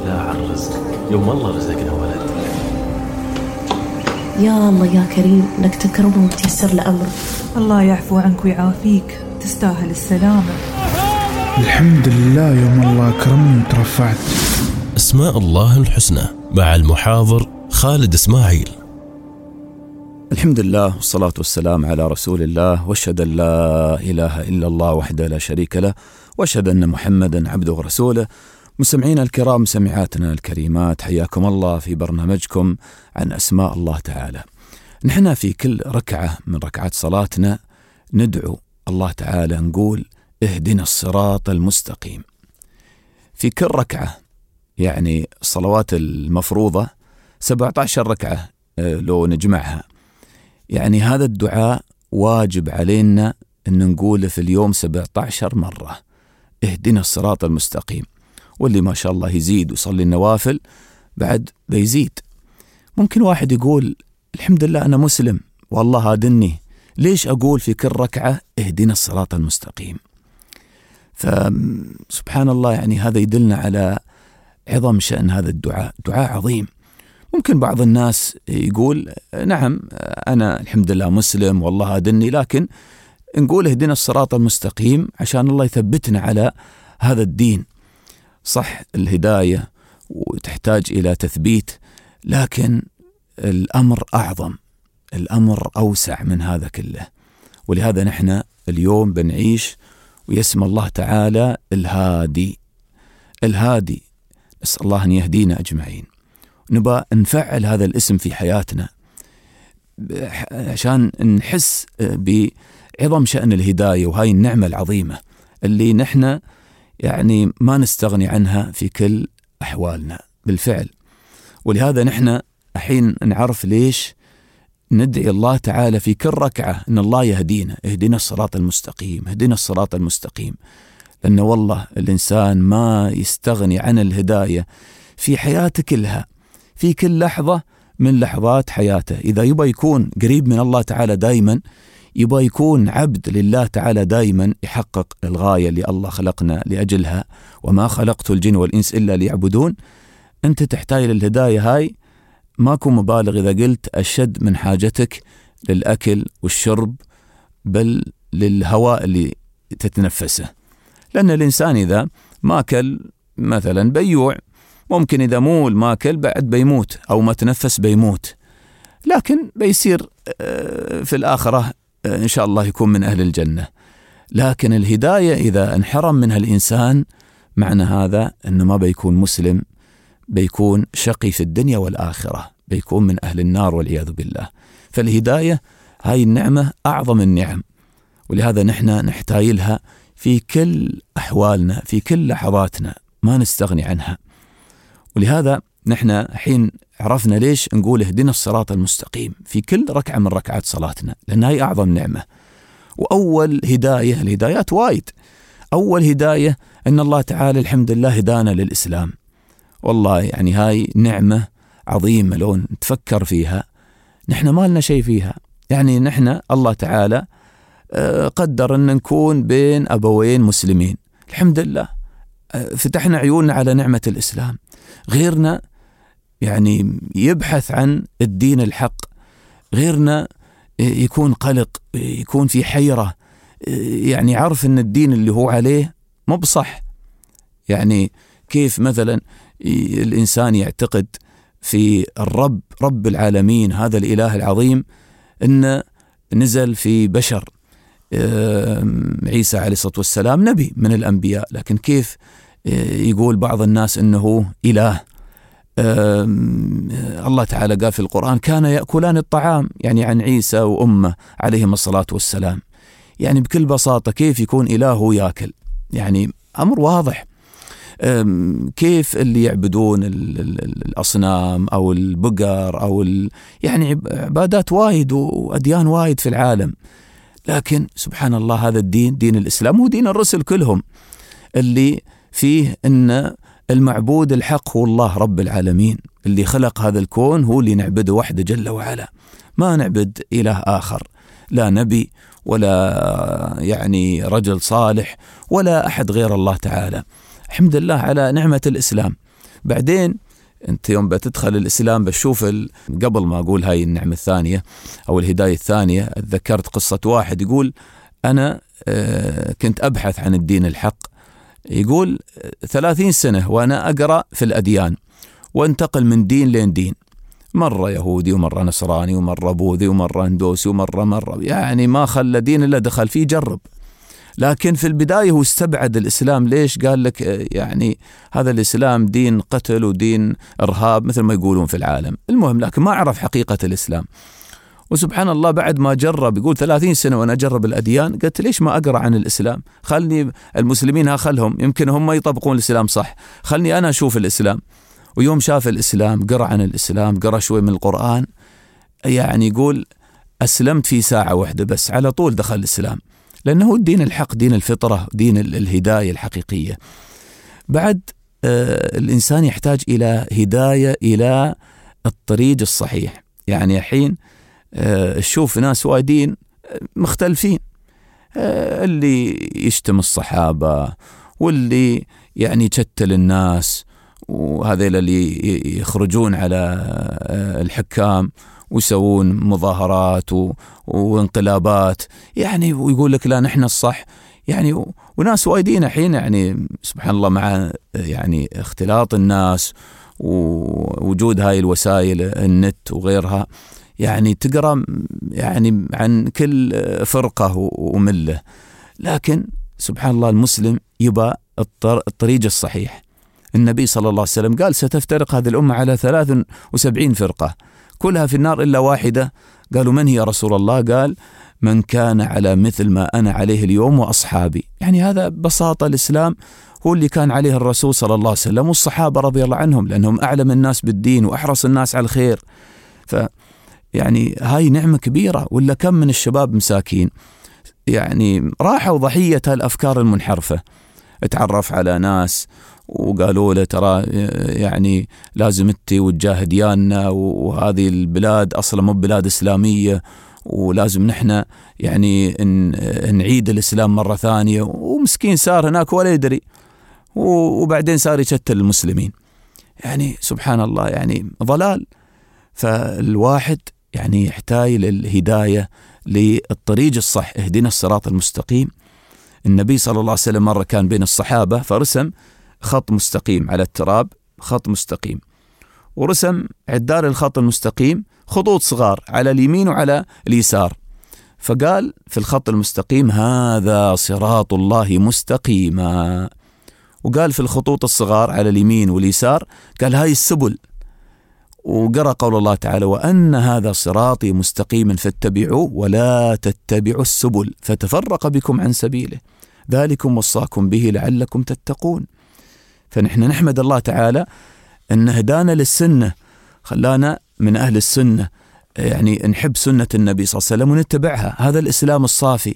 بالله على الرزق، يوم الله رزقنا ولد. يا الله يا كريم انك تكرمه وتيسر له امره. الله يعفو عنك ويعافيك، تستاهل السلامة. الحمد لله يوم الله أكرمني وترفعت. أسماء الله الحسنى مع المحاضر خالد إسماعيل. الحمد لله والصلاة والسلام على رسول الله، واشهد أن لا إله إلا الله وحده لا شريك له، واشهد أن محمدا عبده ورسوله. مستمعينا الكرام، سمعاتنا الكريمات، حياكم الله في برنامجكم عن أسماء الله تعالى. نحن في كل ركعة من ركعات صلاتنا ندعو الله تعالى، نقول اهدنا الصراط المستقيم. في كل ركعة، يعني الصلوات المفروضة 17 ركعة لو نجمعها، يعني هذا الدعاء واجب علينا أن نقوله في اليوم 17 مرة، اهدنا الصراط المستقيم. واللي ما شاء الله يزيد ويصلي النوافل بعد بيزيد. ممكن واحد يقول الحمد لله أنا مسلم والله هادني، ليش أقول في كل ركعة اهدنا الصراط المستقيم؟ فسبحان الله، يعني هذا يدلنا على عظم شأن هذا الدعاء، دعاء عظيم. ممكن بعض الناس يقول نعم أنا الحمد لله مسلم والله هادني، لكن نقول اهدنا الصراط المستقيم عشان الله يثبتنا على هذا الدين. صح، الهداية وتحتاج إلى تثبيت، لكن الأمر أعظم، الأمر أوسع من هذا كله. ولهذا نحن اليوم بنعيش ويسمى الله تعالى الهادي. الهادي، نسأل الله أن يهدينا أجمعين. نبى نفعل هذا الاسم في حياتنا عشان نحس بعظم شأن الهداية، وهاي النعمة العظيمة اللي نحن يعني ما نستغني عنها في كل أحوالنا بالفعل. ولهذا نحن الحين نعرف ليش ندعي الله تعالى في كل ركعة أن الله يهدينا، اهدنا الصراط المستقيم، اهدنا الصراط المستقيم. لأن والله الإنسان ما يستغني عن الهداية في حياته كلها، في كل لحظة من لحظات حياته. إذا يبغى يكون قريب من الله تعالى دايما، يبغى يكون عبد لله تعالى دايما، يحقق الغاية اللي الله خلقنا لأجلها، وما خلقت الجن والإنس إلا ليعبدون. أنت تحتاج للهداية هاي، ماكو مبالغ إذا قلت أشد من حاجتك للأكل والشرب، بل للهواء اللي تتنفسه. لأن الإنسان إذا ما أكل مثلا بيوع، ممكن إذا مو ما أكل بعد بيموت، أو ما تنفس بيموت، لكن بيصير في الآخرة إن شاء الله يكون من أهل الجنة. لكن الهداية إذا انحرم منها الإنسان، معنى هذا أنه ما بيكون مسلم، بيكون شقي في الدنيا والآخرة، بيكون من أهل النار والعياذ بالله. فالهداية هاي النعمة أعظم النعم، ولهذا نحن نحتاج لها في كل أحوالنا، في كل لحظاتنا، ما نستغني عنها. ولهذا نحن حين عرفنا ليش نقول اهدنا الصراط المستقيم في كل ركعة من ركعات صلاتنا، لأن هاي أعظم نعمة. وأول هداية، الهدايات وايد، أول هداية أن الله تعالى الحمد لله هدانا للإسلام. والله يعني هاي نعمة عظيمة لو نتفكر فيها، نحن ما لنا شيء فيها. يعني نحن الله تعالى قدر أن نكون بين أبوين مسلمين، الحمد لله فتحنا عيوننا على نعمة الإسلام. غيرنا يعني يبحث عن الدين الحق، غيرنا يكون قلق، يكون في حيرة، يعني عارف أن الدين اللي هو عليه مو بصح. يعني كيف مثلا الإنسان يعتقد في الرب، رب العالمين، هذا الإله العظيم، أنه نزل في بشر، عيسى عليه الصلاة والسلام نبي من الأنبياء، لكن كيف يقول بعض الناس أنه إله؟ الله تعالى قال في القرآن كان يأكلان الطعام، يعني عن عيسى وأمه عليهم الصلاة والسلام. يعني بكل بساطة كيف يكون إله يأكل؟ يعني أمر واضح. كيف اللي يعبدون الأصنام أو البقر أو يعني عبادات وايد وأديان وايد في العالم، لكن سبحان الله هذا الدين، دين الإسلام، هو دين الرسل كلهم، اللي فيه أن المعبود الحق هو الله رب العالمين، اللي خلق هذا الكون هو اللي نعبده وحده جل وعلا، ما نعبد إله آخر، لا نبي ولا يعني رجل صالح ولا أحد غير الله تعالى. الحمد لله على نعمة الإسلام. بعدين أنت يوم بتدخل الإسلام بتشوف قبل ما أقول هاي النعمة الثانية أو الهداية الثانية، اتذكرت قصة واحد يقول أنا كنت أبحث عن الدين الحق، يقول 30 سنة وأنا أقرأ في الأديان وانتقل من دين لين دين، مرة يهودي ومرة نصراني ومرة بوذي ومرة هندوسي ومرة يعني ما خلى دين إلا دخل فيه جرب. لكن في البداية هو استبعد الإسلام. ليش؟ قال لك يعني هذا الإسلام دين قتل ودين إرهاب مثل ما يقولون في العالم. المهم لكن ما عرف حقيقة الإسلام. وسبحان الله بعد ما جرب، يقول 30 سنة وأنا أجرب الأديان، قلت ليش ما أقرأ عن الإسلام؟ خلني المسلمين خلهم يمكن هم يطبقون الإسلام صح، خلني أنا أشوف الإسلام. ويوم شاف الإسلام قرأ عن الإسلام، قرأ شوي من القرآن، يعني يقول أسلمت في ساعة واحدة بس، على طول دخل الإسلام، لأنه الدين الحق، دين الفطرة، دين الهداية الحقيقية. بعد الإنسان يحتاج إلى هداية إلى الطريق الصحيح. يعني الحين شوف ناس وايدين مختلفين، اللي يشتم الصحابة واللي يعني يشتل الناس، وهذيل اللي يخرجون على الحكام ويسوون مظاهرات وانقلابات، يعني ويقول لك لا نحن الصح، يعني وناس وايدين الحين يعني سبحان الله مع يعني اختلاط الناس ووجود هاي الوسائل النت وغيرها، يعني تقرأ يعني عن كل فرقة وملة. لكن سبحان الله المسلم يبى الطريق الصحيح. النبي صلى الله عليه وسلم قال ستفترق هذه الأمة على 73 فرقة كلها في النار إلا واحدة. قالوا من هي يا رسول الله؟ قال من كان على مثل ما أنا عليه اليوم وأصحابي. يعني هذا ببساطة الإسلام هو اللي كان عليه الرسول صلى الله عليه وسلم والصحابة رضي الله عنهم، لأنهم أعلم الناس بالدين وأحرص الناس على الخير. يعني هاي نعمة كبيرة. ولا كم من الشباب مساكين يعني راحوا ضحية هالأفكار المنحرفة، اتعرف على ناس وقالوا له ترى يعني لازم انتي وتجاهد دياننا، وهذه البلاد أصلا مو بلاد إسلامية، ولازم نحن يعني نعيد الإسلام مرة ثانية. ومسكين صار هناك ولا يدري، وبعدين صار يشتل المسلمين. يعني سبحان الله يعني ضلال. فالواحد يعني يحتاج للهداية للطريق الصح، اهدنا الصراط المستقيم. النبي صلى الله عليه وسلم مرة كان بين الصحابة فرسم خط مستقيم على التراب، خط مستقيم، ورسم عدار الخط المستقيم خطوط صغار على اليمين وعلى اليسار، فقال في الخط المستقيم هذا صراط الله مستقيما، وقال في الخطوط الصغار على اليمين واليسار قال هاي السبل، وقرأ قول الله تعالى وأن هذا صراطي مستقيما فاتبعوه ولا تتبعوا السبل فتفرق بكم عن سبيله ذلكم وصاكم به لعلكم تتقون. فنحن نحمد الله تعالى أن هدانا للسنة، خلانا من أهل السنة، يعني نحب سنة النبي صلى الله عليه وسلم ونتبعها. هذا الإسلام الصافي.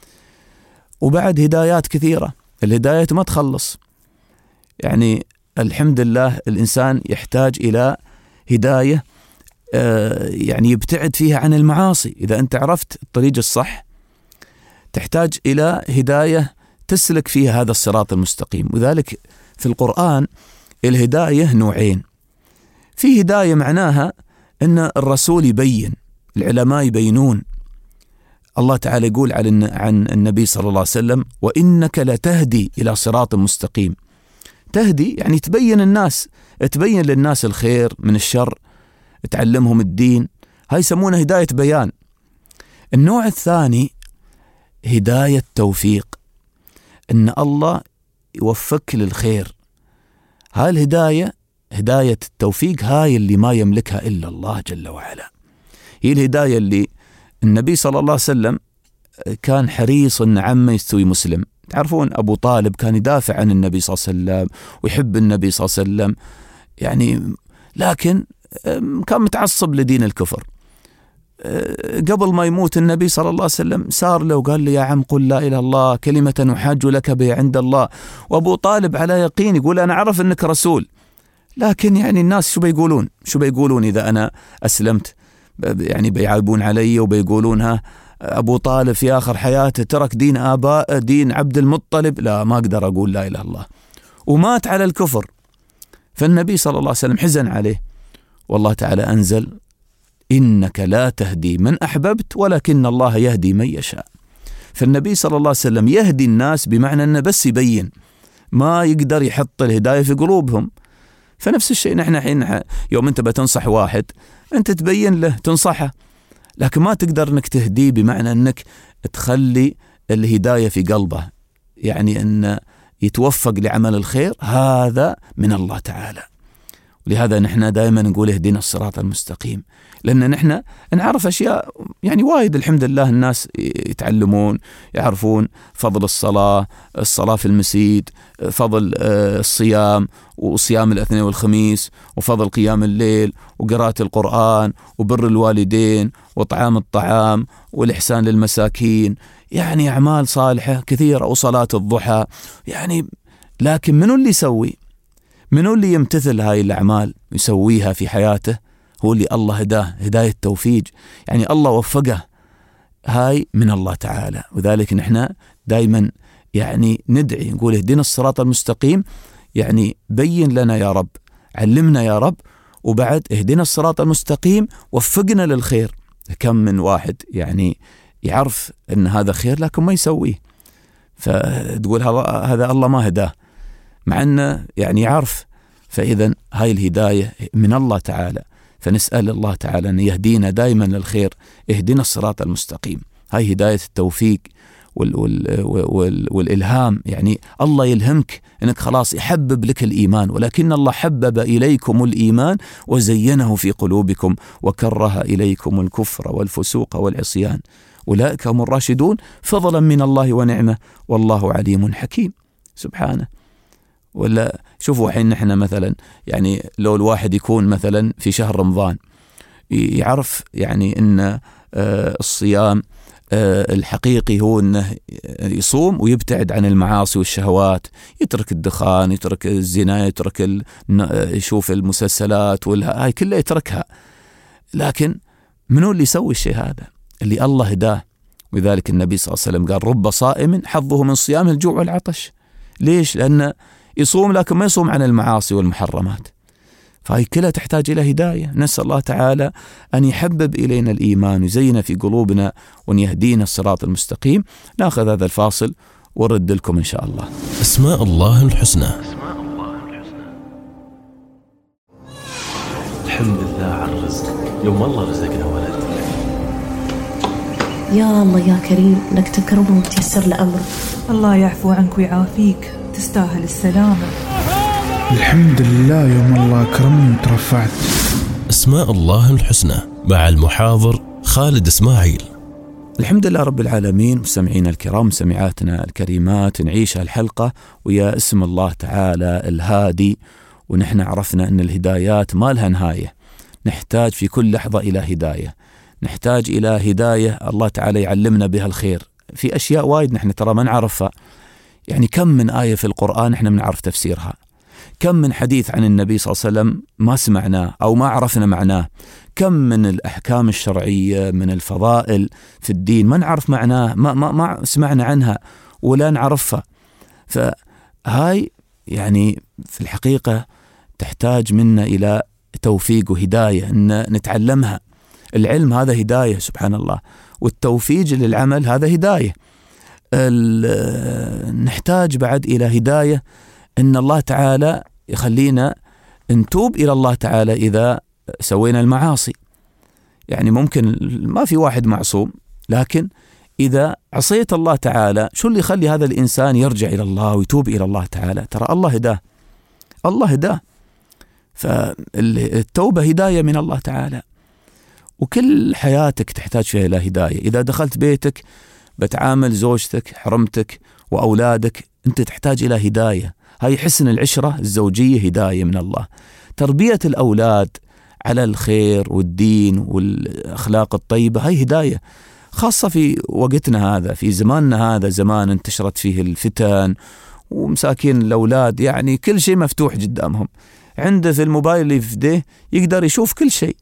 وبعد هدايات كثيرة، الهدايات ما تخلص. يعني الحمد لله الإنسان يحتاج إلى هداية يعني يبتعد فيها عن المعاصي. إذا أنت عرفت الطريق الصح تحتاج إلى هداية تسلك فيها هذا الصراط المستقيم. وذلك في القرآن الهداية نوعين. في هداية معناها أن الرسول يبين، العلماء يبينون. الله تعالى يقول عن النبي صلى الله عليه وسلم وإنك لتهدي إلى صراط مستقيم. تهدي يعني تبين الناس، تبين للناس الخير من الشر، تعلمهم الدين. هاي يسمونها هداية بيان. النوع الثاني هداية توفيق، أن الله يوفقك للخير. هاي الهداية هداية التوفيق، هاي اللي ما يملكها إلا الله جل وعلا. هي الهداية اللي النبي صلى الله عليه وسلم كان حريص أن عمه يستوي مسلم. تعرفون أبو طالب كان يدافع عن النبي صلى الله عليه وسلم ويحب النبي صلى الله عليه وسلم، يعني لكن كان متعصب لدين الكفر. قبل ما يموت النبي صلى الله عليه وسلم سار له وقال له يا عم قل لا إله إلا الله كلمة أحاج لك بها عند الله. وأبو طالب على يقين يقول أنا أعرف أنك رسول، لكن يعني الناس شو بيقولون إذا أنا أسلمت؟ يعني بيعيبون علي وبيقولون ها أبو طالب في آخر حياته ترك دين دين عبد المطلب. لا، ما أقدر أقول لا إله إلا الله. ومات على الكفر. فالنبي صلى الله عليه وسلم حزن عليه، والله تعالى أنزل: إنك لا تهدي من أحببت ولكن الله يهدي من يشاء. فالنبي صلى الله عليه وسلم يهدي الناس بمعنى أنه بس يبين، ما يقدر يحط الهداية في قلوبهم. فنفس الشيء نحن حين يوم أنت بتنصح واحد أنت تبين له تنصحه، لكن ما تقدر أنك تهديه بمعنى أنك تخلي الهداية في قلبه، يعني أن يتوفق لعمل الخير، هذا من الله تعالى. ولهذا نحن دائما نقول اهدنا الصراط المستقيم، لأن نحن نعرف أشياء يعني وايد الحمد لله، الناس يتعلمون يعرفون فضل الصلاة في المسجد، فضل الصيام وصيام الاثنين والخميس، وفضل قيام الليل وقراءة القرآن وبر الوالدين وطعام الطعام والإحسان للمساكين، يعني أعمال صالحة كثيرة، وصلاة الضحى يعني. لكن منو اللي يسوي؟ منو اللي يمتثل هاي الأعمال يسويها في حياته؟ هو اللي الله هداه هداية توفيق، يعني الله وفقه، هاي من الله تعالى. وذلك نحن دايما يعني ندعي نقول اهدنا الصراط المستقيم، يعني بين لنا يا رب، علمنا يا رب، وبعد اهدنا الصراط المستقيم وفقنا للخير. كم من واحد يعني يعرف ان هذا خير لكن ما يسويه، فتقول هذا الله ما هداه، مع انه يعني يعرف. فإذا هاي الهداية من الله تعالى، فنسأل الله تعالى أن يهدينا دائما للخير. اهدنا الصراط المستقيم، هاي هداية التوفيق والإلهام. يعني الله يلهمك أنك خلاص يحبب لك الإيمان، ولكن الله حبب إليكم الإيمان وزينه في قلوبكم وكره إليكم الكفر والفسوق والعصيان، أولئك هم الراشدون فضلا من الله ونعمة والله عليم حكيم. سبحانه. ولا شوفوا حين نحن مثلا يعني لو الواحد يكون مثلا في شهر رمضان يعرف يعني ان الصيام الحقيقي هو انه يصوم ويبتعد عن المعاصي والشهوات، يترك الدخان، يترك الزنا، يترك يشوف المسلسلات هاي كلها يتركها. لكن منو اللي يسوي الشيء هذا؟ اللي الله هداه. ولذلك النبي صلى الله عليه وسلم قال: رب صائم حظه من صيامه الجوع والعطش. ليش؟ لأنه يصوم لكن ما يصوم عن المعاصي والمحرمات. فهي كلها تحتاج إلى هداية. نسأل الله تعالى أن يحبب إلينا الإيمان ويزين في قلوبنا وأن يهدينا الصراط المستقيم. نأخذ هذا الفاصل ورد لكم إن شاء الله. أسماء الله الحسنى. الحمد لله على الرزق، يوم الله رزقنا ولد. يا الله يا كريم لك تكرمه وتيسر لأمره. الله يعفو عنك ويعافيك، تستاهل السلامة. الحمد لله يوم الله أكرمني وترفعت. أسماء الله الحسنى مع المحاضر خالد إسماعيل. الحمد لله رب العالمين. مستمعينا الكرام، مستمعاتنا الكريمات، نعيش الحلقة ويا اسم الله تعالى الهادي. ونحن عرفنا أن الهدايات ما لها نهاية، نحتاج في كل لحظة إلى هداية، نحتاج إلى هداية الله تعالى يعلمنا بها الخير. في أشياء وايد نحن ترى ما نعرفها، يعني كم من آية في القرآن نحن بنعرف تفسيرها، كم من حديث عن النبي صلى الله عليه وسلم ما سمعناه أو ما عرفنا معناه، كم من الأحكام الشرعية من الفضائل في الدين ما نعرف معناه، ما سمعنا عنها ولا نعرفها. فهاي يعني في الحقيقة تحتاج منا إلى توفيق وهداية أن نتعلمها. العلم هذا هداية سبحان الله، والتوفيق للعمل هذا هداية. نحتاج بعد إلى هداية أن الله تعالى يخلينا نتوب إلى الله تعالى إذا سوينا المعاصي. يعني ممكن ما في واحد معصوم، لكن إذا عصيت الله تعالى شو اللي يخلي هذا الإنسان يرجع إلى الله ويتوب إلى الله تعالى؟ ترى الله هداه، الله هداه. فالتوبة هداية من الله تعالى، وكل حياتك تحتاج فيها إلى هداية. إذا دخلت بيتك بتعامل زوجتك حرمتك وأولادك، أنت تحتاج إلى هداية. هاي حسن العشرة الزوجية هداية من الله. تربية الأولاد على الخير والدين والأخلاق الطيبة هاي هداية، خاصة في وقتنا هذا، في زماننا هذا، زمان انتشرت فيه الفتن ومساكين الأولاد يعني كل شيء مفتوح قدامهم، عنده في الموبايل اللي في يده يقدر يشوف كل شيء.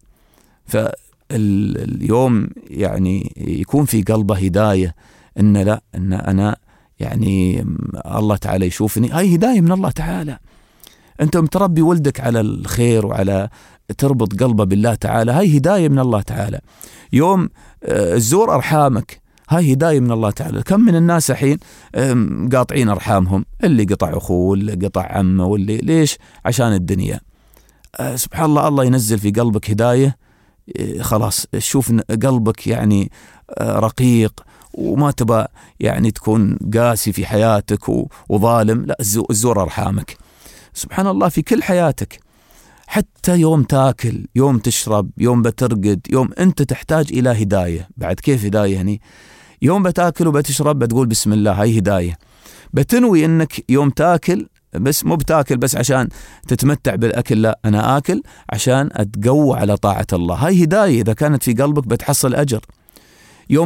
فاليوم يعني يكون في قلبه هداية إن لا، إن أنا يعني الله تعالى يشوفني، هاي هداية من الله تعالى. أنت متربي ولدك على الخير وعلى تربط قلبه بالله تعالى، هاي هداية من الله تعالى. يوم تزور أرحامك، هاي هداية من الله تعالى. كم من الناس الحين قاطعين أرحامهم، اللي قطع أخوه واللي قطع عمه واللي ليش؟ عشان الدنيا. سبحان الله، الله ينزل في قلبك هداية، خلاص شوف قلبك يعني رقيق وما تبى يعني تكون قاسي في حياتك وظالم، لا زور أرحامك. سبحان الله في كل حياتك، حتى يوم تاكل، يوم تشرب، يوم بترقد، يوم أنت تحتاج إلى هداية. بعد كيف هداية هني؟ يوم بتاكل وبتشرب بتقول بسم الله، هاي هداية. بتنوي أنك يوم تاكل بس مو بتاكل بس عشان تتمتع بالأكل، لا أنا آكل عشان أتقوى على طاعة الله، هاي هداية إذا كانت في قلبك بتحصل أجر. يوم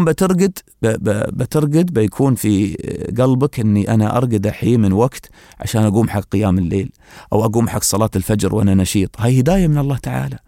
بترقد بيكون في قلبك أني أنا أرقد الحين من وقت عشان أقوم حق قيام الليل أو أقوم حق صلاة الفجر وأنا نشيط، هاي هداية من الله تعالى.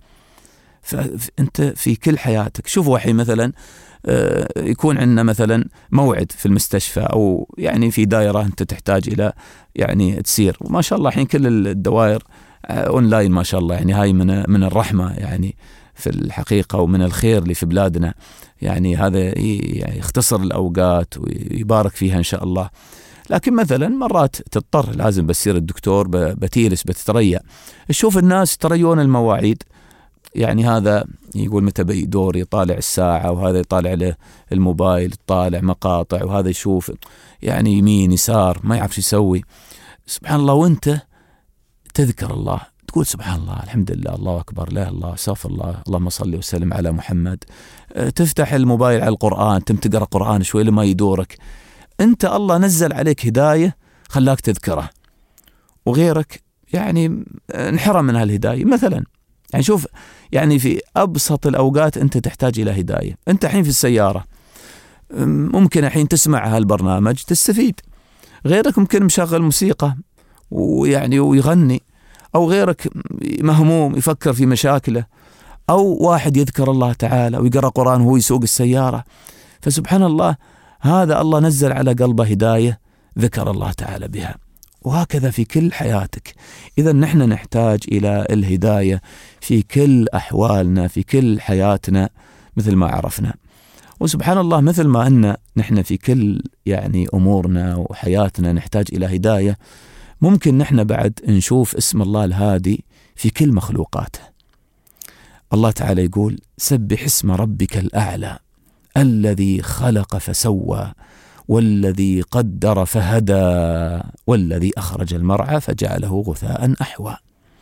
فأنت في كل حياتك. شوفوا الحين مثلا يكون عندنا مثلا موعد في المستشفى أو يعني في دائرة أنت تحتاج إلى يعني تسير، وما شاء الله الحين كل الدوائر أونلاين ما شاء الله، يعني هاي من الرحمة يعني في الحقيقة ومن الخير اللي في بلادنا، يعني هذا يعني يختصر الأوقات ويبارك فيها إن شاء الله. لكن مثلا مرات تضطر لازم بتصير الدكتور بتيلس بتتريأ، تشوف الناس يتريون المواعيد، يعني هذا يقول متى بيدور يطالع الساعة، وهذا يطالع له الموبايل يطالع مقاطع، وهذا يشوف يعني يمين يسار ما يعرف شو يسوي. سبحان الله، وانت تذكر الله تقول سبحان الله الحمد لله الله أكبر لا الله استغفر الله اللهم صل وسلم على محمد. تفتح الموبايل على القرآن، تقرأ قرآن شوي لما يدورك، انت الله نزل عليك هداية خلاك تذكره، وغيرك يعني انحرم من هالهداية. مثلا يعني شوف، يعني في أبسط الأوقات أنت تحتاج إلى هداية. أنت الحين في السيارة ممكن الحين تسمع هالبرنامج تستفيد، غيرك ممكن مشغل موسيقى ويعني ويغني، أو غيرك مهموم يفكر في مشاكله، أو واحد يذكر الله تعالى ويقرأ قرآن وهو يسوق السيارة. فسبحان الله، هذا الله نزل على قلبه هداية ذكر الله تعالى بها. وهكذا في كل حياتك. إذا نحن نحتاج إلى الهداية في كل أحوالنا في كل حياتنا مثل ما عرفنا. وسبحان الله، مثل ما أن نحن في كل يعني أمورنا وحياتنا نحتاج إلى هداية، ممكن نحن بعد نشوف اسم الله الهادي في كل مخلوقاته. الله تعالى يقول سبح اسم ربك الأعلى الذي خلق فسوى والذي قدر فهدى والذي أخرج المرعى فجعله غثاء أحوى.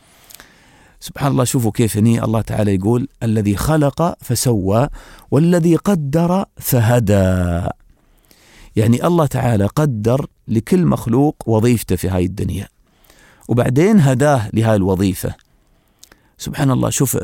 سبحان الله، شوفوا كيف هني الله تعالى يقول الذي خلق فسوى والذي قدر فهدى، يعني الله تعالى قدر لكل مخلوق وظيفته في هاي الدنيا وبعدين هداه لهاي الوظيفة. سبحان الله، شوف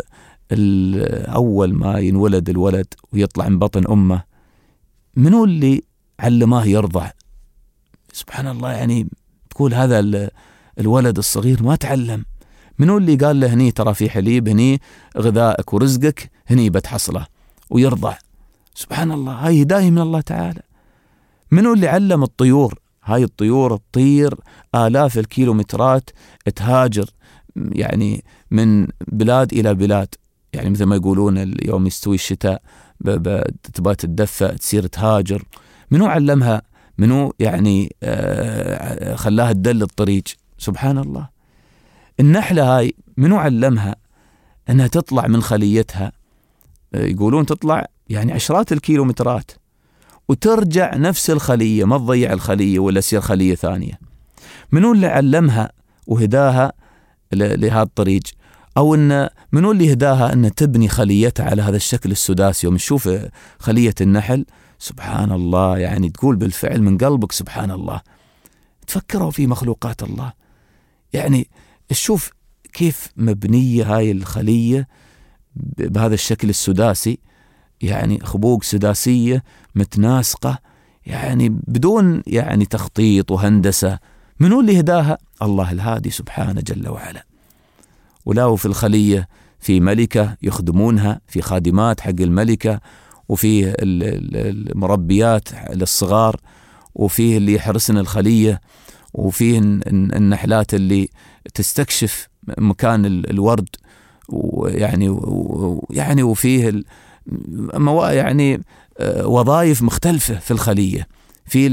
أول ما ينولد الولد ويطلع من بطن أمه، منو اللي علماه يرضع؟ سبحان الله، يعني تقول هذا الولد الصغير ما تعلم، منو اللي قال له هني ترى في حليب، هني غذائك ورزقك، هني بتحصله ويرضع؟ سبحان الله، هاي هداية من الله تعالى. منو اللي علم الطيور؟ هاي الطيور تطير آلاف الكيلومترات، تهاجر يعني من بلاد إلى بلاد، يعني مثل ما يقولون اليوم يستوي الشتاء تبغى تتدفى تصير تهاجر. منو علمها؟ منو يعني خلاها تدل الطريق؟ سبحان الله. النحلة هاي منو علمها أنها تطلع من خليتها؟ يقولون تطلع يعني عشرات الكيلومترات وترجع نفس الخلية، ما تضيع الخلية ولا تصير خلية ثانية. منو اللي علمها وهداها لهذا الطريق؟ أو إن منو اللي هداها أن تبني خليتها على هذا الشكل السداسي؟ ومنشوف خلية النحل سبحان الله، يعني تقول بالفعل من قلبك سبحان الله. تفكروا في مخلوقات الله، يعني شوف كيف مبنية هاي الخلية بهذا الشكل السداسي، يعني خبوق سداسية متناسقة، يعني بدون يعني تخطيط وهندسة. منو اللي هداها؟ الله الهادي سبحانه جل وعلا. ولو في الخلية في ملكة يخدمونها، في خادمات حق الملكة، وفيه المربيات للصغار، وفيه اللي يحرسن الخلية، وفيه النحلات اللي تستكشف مكان الورد، ويعني وفيه يعني وظائف مختلفة في الخلية. في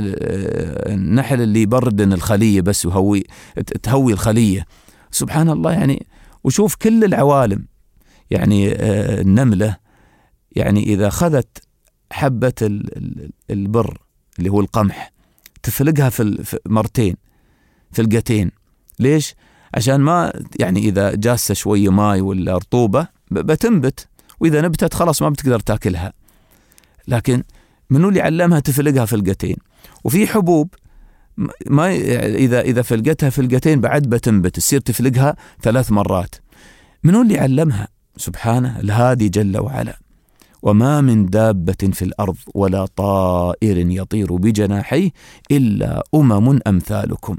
النحل اللي يبردن الخلية بس تهوي الخلية، سبحان الله. يعني وشوف كل العوالم، يعني النملة يعني إذا أخذت حبة البر اللي هو القمح تفلقها في مرتين فلقتين. ليش؟ عشان ما يعني إذا جاسة شوية ماي ولا رطوبة بتنبت، وإذا نبتت خلاص ما بتقدر تاكلها. لكن منو اللي علمها تفلقها فلقتين؟ وفي حبوب ما إذا فلقتها فلقتين بعد بتنبت، تصير تفلقها 3 مرات. منو اللي علمها؟ سبحانه الهادي جل وعلا. وما من دابة في الأرض ولا طائر يطير بجناحيه إلا أمم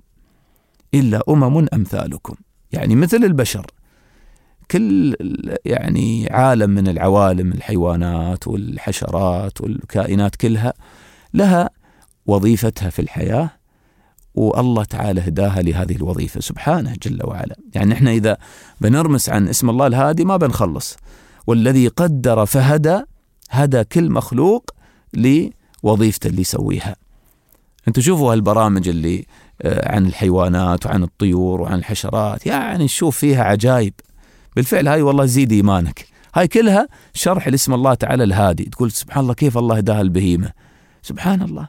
أمثالكم، يعني مثل البشر. كل يعني عالم من العوالم، الحيوانات والحشرات والكائنات كلها لها وظيفتها في الحياة، والله تعالى هداها لهذه الوظيفة سبحانه جل وعلا. يعني احنا إذا بنرمس عن اسم الله الهادي ما بنخلص. والذي قدر فهدى، هدى كل مخلوق لوظيفته اللي يسويها. انتوا شوفوا هالبرامج اللي عن الحيوانات وعن الطيور وعن الحشرات، يعني نشوف فيها عجائب بالفعل. هاي والله زيد إيمانك، هاي كلها شرح لاسم الله تعالى الهادي. تقول سبحان الله كيف الله هداها البهيمة، سبحان الله.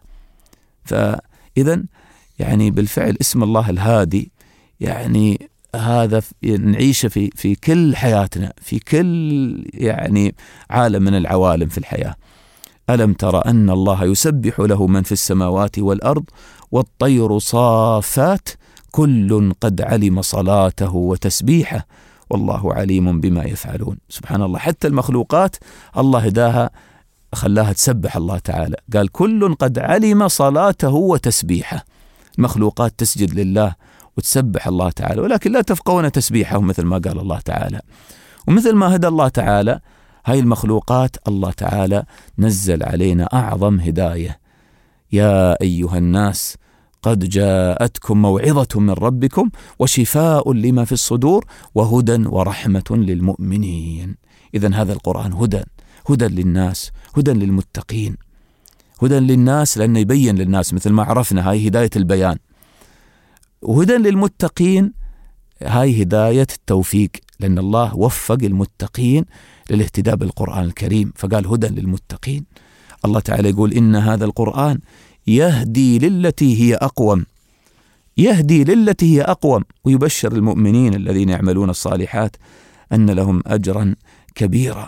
فإذا يعني بالفعل اسم الله الهادي يعني هذا نعيشه في كل حياتنا، في كل يعني عالم من العوالم في الحياة. ألم ترى أن الله يسبح له من في السماوات والأرض والطير صافات كل قد علم صلاته وتسبيحه والله عليم بما يفعلون. سبحان الله، حتى المخلوقات الله هداها خلاها تسبح الله تعالى. قال كل قد علم صلاته وتسبيحه. المخلوقات تسجد لله وتسبح الله تعالى، ولكن لا تفقهون تسبيحهم مثل ما قال الله تعالى. ومثل ما هدى الله تعالى هاي المخلوقات، الله تعالى نزل علينا أعظم هداية. يا أيها الناس قد جاءتكم موعظة من ربكم وشفاء لما في الصدور وهدى ورحمة للمؤمنين. إذن هذا القرآن هدى للناس، هدى للمتقين، هدى للناس لأنه يبين للناس مثل ما عرفنا، هاي هداية البيان. وهدى للمتقين هاي هداية التوفيق، لأن الله وفق المتقين للاهتداء بالقرآن الكريم، فقال هدى للمتقين. الله تعالى يقول إن هذا القرآن يهدي للتي هي أقوم، يهدي للتي هي أقوم، ويبشر المؤمنين الذين يعملون الصالحات أن لهم أجرا كبيرا.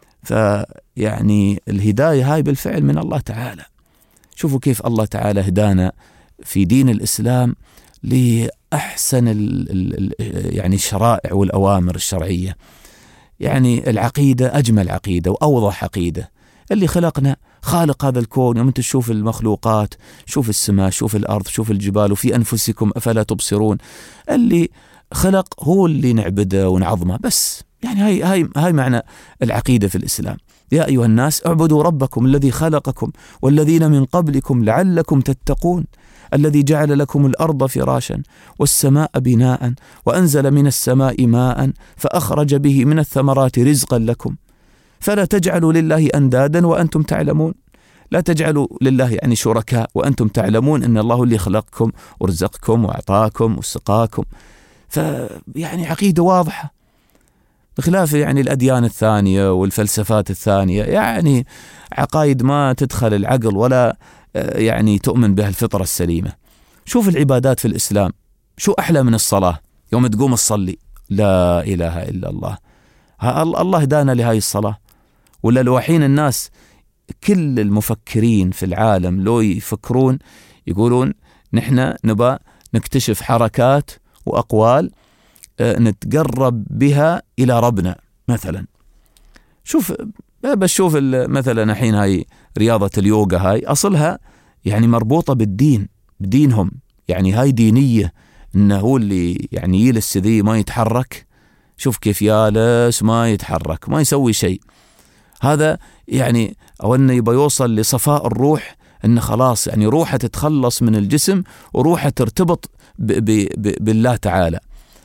فيعني الهداية هاي بالفعل من الله تعالى. شوفوا كيف الله تعالى هدانا في دين الإسلام لأحسن يعني الشرائع والأوامر الشرعية. يعني العقيدة أجمل عقيدة وأوضح عقيدة. اللي خلقنا خالق هذا الكون، يوم أنت تشوف المخلوقات، شوف السماء، شوف الأرض، شوف الجبال، وفي أنفسكم أفلا تبصرون. اللي خلق هو اللي نعبده ونعظمه بس. يعني هاي معنى العقيدة في الإسلام. يا أيها الناس اعبدوا ربكم الذي خلقكم والذين من قبلكم لعلكم تتقون الذي جعل لكم الأرض فراشا والسماء بناء وأنزل من السماء ماء فأخرج به من الثمرات رزقا لكم فلا تجعلوا لله أندادا وأنتم تعلمون. لا تجعلوا لله يعني شركاء وأنتم تعلمون أن الله اللي خلقكم ورزقكم وأعطاكم وسقاكم. فيعني عقيدة واضحة، بخلاف يعني الأديان الثانية والفلسفات الثانية، يعني عقائد ما تدخل العقل ولا يعني تؤمن بها الفطرة السليمة. شوف العبادات في الإسلام، شو أحلى من الصلاة؟ يوم تقوم تصلي لا إله إلا الله، الله هدانا لهاي الصلاة. ولا لو حين الناس كل المفكرين في العالم لو يفكرون يقولون نحن نبى نكتشف حركات وأقوال نتقرب بها إلى ربنا مثلا. شوف بشوف مثلا الحين هاي رياضة اليوغا، هاي أصلها يعني مربوطة بالدين، بدينهم. يعني هاي دينية، إنه هو اللي يعني يجلس ذي ما يتحرك. شوف كيف يالس ما يتحرك ما يسوي شيء. هذا يعني أو أنه يبقى يوصل لصفاء الروح، أنه خلاص يعني روحه تتخلص من الجسم وروحه ترتبط بالله تعالى.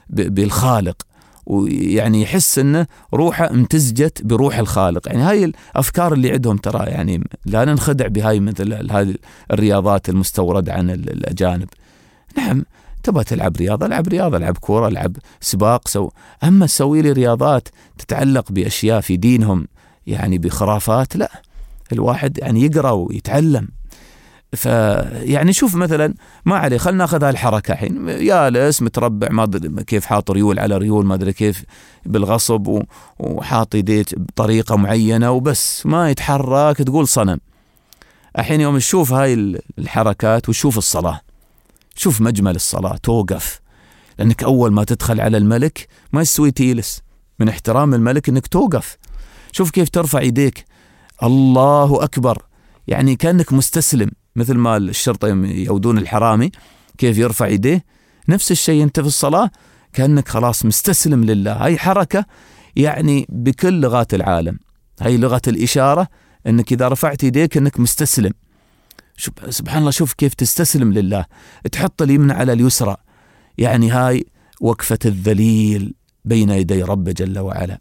بالخالق، ويعني يحس أنه روحه امتزجت بروح الخالق. يعني هاي الأفكار اللي عندهم ترى، يعني لا ننخدع بهاي مثل هذه الرياضات المستوردة عن الأجانب. نعم تبغى تلعب رياضة، العب رياضة، العب كورة، العب سباق، أما سوي لي رياضات تتعلق بأشياء في دينهم يعني بخرافات، لا. الواحد يعني يقرأ ويتعلم. فيعني شوف مثلا ما عليه، خلنا ناخذ هالحركة الحين، جالس متربع ما أدري كيف حاط ريول على ريول ما أدري كيف بالغصب وحاط يديه بطريقة معينة وبس ما يتحرك، تقول صنم. الحين يوم تشوف هاي الحركات وشوف الصلاة، شوف مجمل الصلاة، توقف، لأنك أول ما تدخل على الملك ما يسوي تيلس، من احترام الملك أنك توقف. شوف كيف ترفع يديك، الله أكبر، يعني كأنك مستسلم، مثل ما الشرطة يودون الحرامي كيف يرفع يديه، نفس الشيء أنت في الصلاة كأنك خلاص مستسلم لله. هاي حركة يعني بكل لغات العالم، هاي لغة الإشارة، أنك إذا رفعت يديك أنك مستسلم. سبحان الله، شوف كيف تستسلم لله، تحط اليمنى على اليسرى، يعني هاي وقفة الذليل بين يدي رب جل وعلا.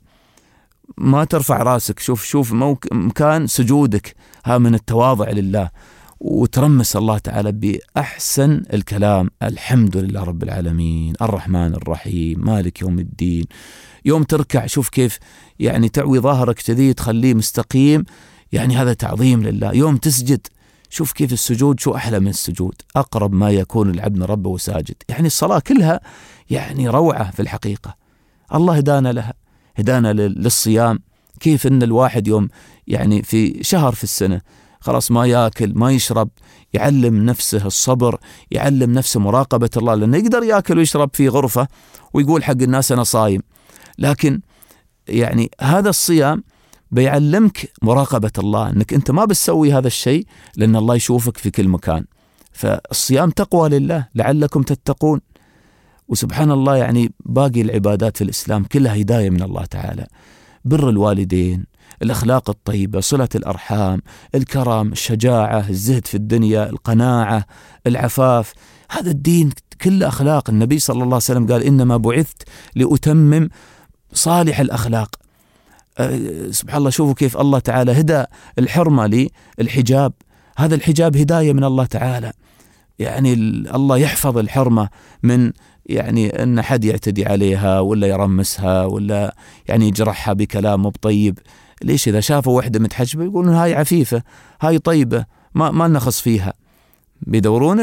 ما ترفع راسك، شوف مكان سجودك، ها من التواضع لله، وترمس الله تعالى بأحسن الكلام: الحمد لله رب العالمين، الرحمن الرحيم، مالك يوم الدين. يوم تركع شوف كيف يعني تعوي ظهرك كذي تخليه مستقيم، يعني هذا تعظيم لله. يوم تسجد شوف كيف السجود شو أحلى من السجود، أقرب ما يكون العبد من ربه وساجد. يعني الصلاة كلها يعني روعة في الحقيقة. الله هدانا لها، هدانا للصيام. كيف أن الواحد يوم يعني في شهر في السنة خلاص ما يأكل ما يشرب، يعلم نفسه الصبر، يعلم نفسه مراقبة الله، لأنه يقدر يأكل ويشرب في غرفة ويقول حق الناس أنا صايم، لكن يعني هذا الصيام بيعلمك مراقبة الله، أنك أنت ما بتسوي هذا الشيء لأن الله يشوفك في كل مكان. فالصيام تقوى لله لعلكم تتقون. وسبحان الله يعني باقي العبادات في الإسلام كلها هداية من الله تعالى: بر الوالدين، الأخلاق الطيبة، صلة الأرحام، الكرم، الشجاعة، الزهد في الدنيا، القناعة، العفاف. هذا الدين كله أخلاق. النبي صلى الله عليه وسلم قال: إنما بعثت لأتمم صالح الأخلاق. سبحان الله، شوفوا كيف الله تعالى هدى الحرمة للحجاب. هذا الحجاب هداية من الله تعالى، يعني الله يحفظ الحرمة من يعني أن حد يعتدي عليها ولا يرمسها ولا يعني يجرحها بكلام مو طيب. ليش؟ إذا شافوا واحدة متحجبة يقولون هاي عفيفة، هاي طيبة، ما نخص فيها. بيدورون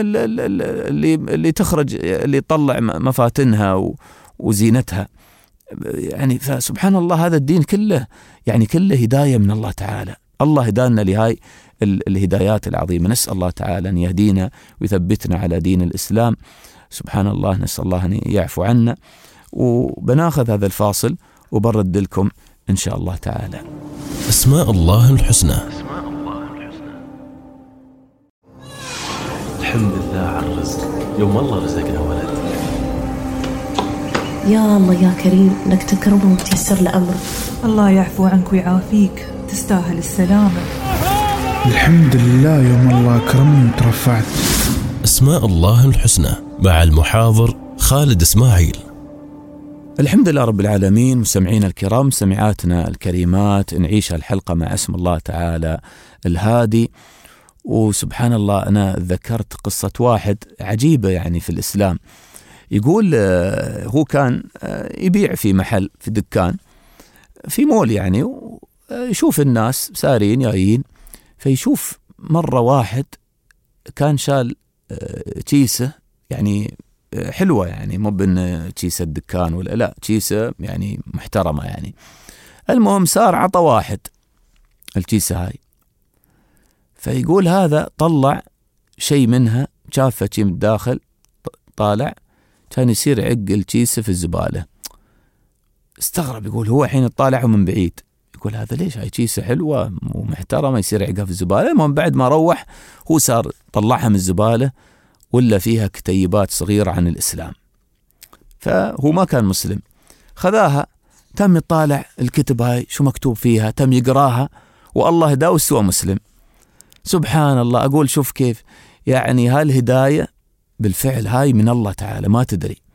اللي تخرج، اللي يطلع مفاتنها وزينتها. يعني فسبحان الله هذا الدين كله يعني كله هداية من الله تعالى. الله هدانا لهاي الهدايات العظيمة. نسأل الله تعالى أن يهدينا ويثبتنا على دين الإسلام. سبحان الله، نسأل الله أن يعفو عنا. وبناخذ هذا الفاصل وبرد لكم إن شاء الله تعالى. أسماء الله الحسنى. الحمد لله على الرزق، يوم الله رزقنا ولد. يا الله يا كريم لك تكرمه وتيسر لأمره. الله يعفو عنك ويعافيك، تستاهل السلامة. الحمد لله يوم الله أكرمني وترفعت. أسماء الله الحسنى مع المحاضر خالد إسماعيل. الحمد لله رب العالمين. مستمعين الكرام، سمعاتنا الكريمات، نعيش الحلقة مع اسم الله تعالى الهادي. وسبحان الله أنا ذكرت قصة واحد عجيبة يعني في الإسلام. يقول هو كان يبيع في محل، في دكان في مول يعني، ويشوف الناس سارين جايين، فيشوف مرة واحد كان شال كيسة يعني حلوة، يعني مو بأن كيسة الدكان ولا لا، كيسة يعني محترمة يعني. المهم صار عطى واحد الكيسة هاي، فيقول هذا طلع شيء منها، شافه شيء من الداخل، طالع كان يصير يعق الكيسة في الزبالة. استغرب، يقول هو حين طالعه من بعيد، يقول هذا ليش هاي كيسة حلوة ومحترمة يصير يعقها في الزبالة. المهم بعد ما روح هو صار طلعها من الزبالة ولا فيها كتيبات صغيرة عن الإسلام، فهو ما كان مسلم. خذاها، تم يطالع الكتب هاي شو مكتوب فيها، تم يقراها، والله هداه واستوى مسلم. سبحان الله. أقول شوف كيف يعني هالهداية بالفعل هاي من الله تعالى، ما تدري